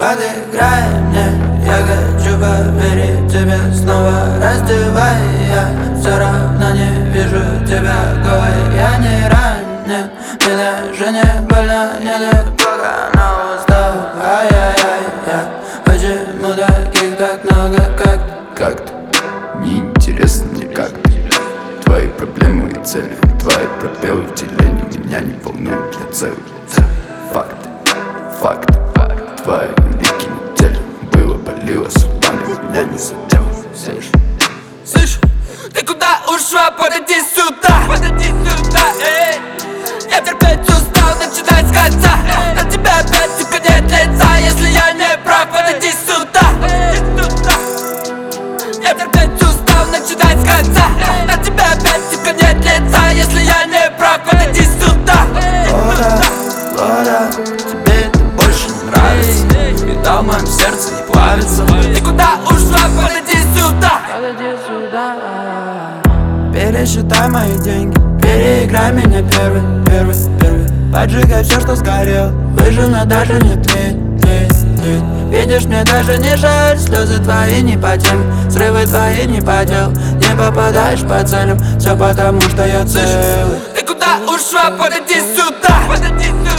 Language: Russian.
Подыграй мне, я хочу поверить тебе снова. Раздевай, я все равно не вижу тебя голой. Я не ранен, мне даже не больно, не глубоко, но устал. Ай-яй-яй, почему таких так много, как ты? Неинтересно мне как ты. Твои проблемы и цели, твои пробелы в теле меня не волнуют, я целый. Факты, факты, твои веки недели. Было, болело, судьбами меня не задел. Слышь, ты куда ушла? Подойди сюда, эй. Я терпеть устал, начинай с конца. На тебя опять сука нет лица, если я не прав. Подойди сюда, я терпеть устал, начинай с конца. На тебя опять сука нет лица, если я не прав. Подойди сюда. Вода, тебе это больше не нравится. Металл в моем сердце не плавится. Ты куда ушла? Подойди сюда. Пересчитай мои деньги, переиграй меня первый. Поджигай все, что сгорел, выжжено даже не тлеет. Видишь, мне даже не жаль, слезы твои не по теме, срывы твои не по делу. Не попадаешь по целям, все потому что я целый. Ты куда ушла? Подойди сюда.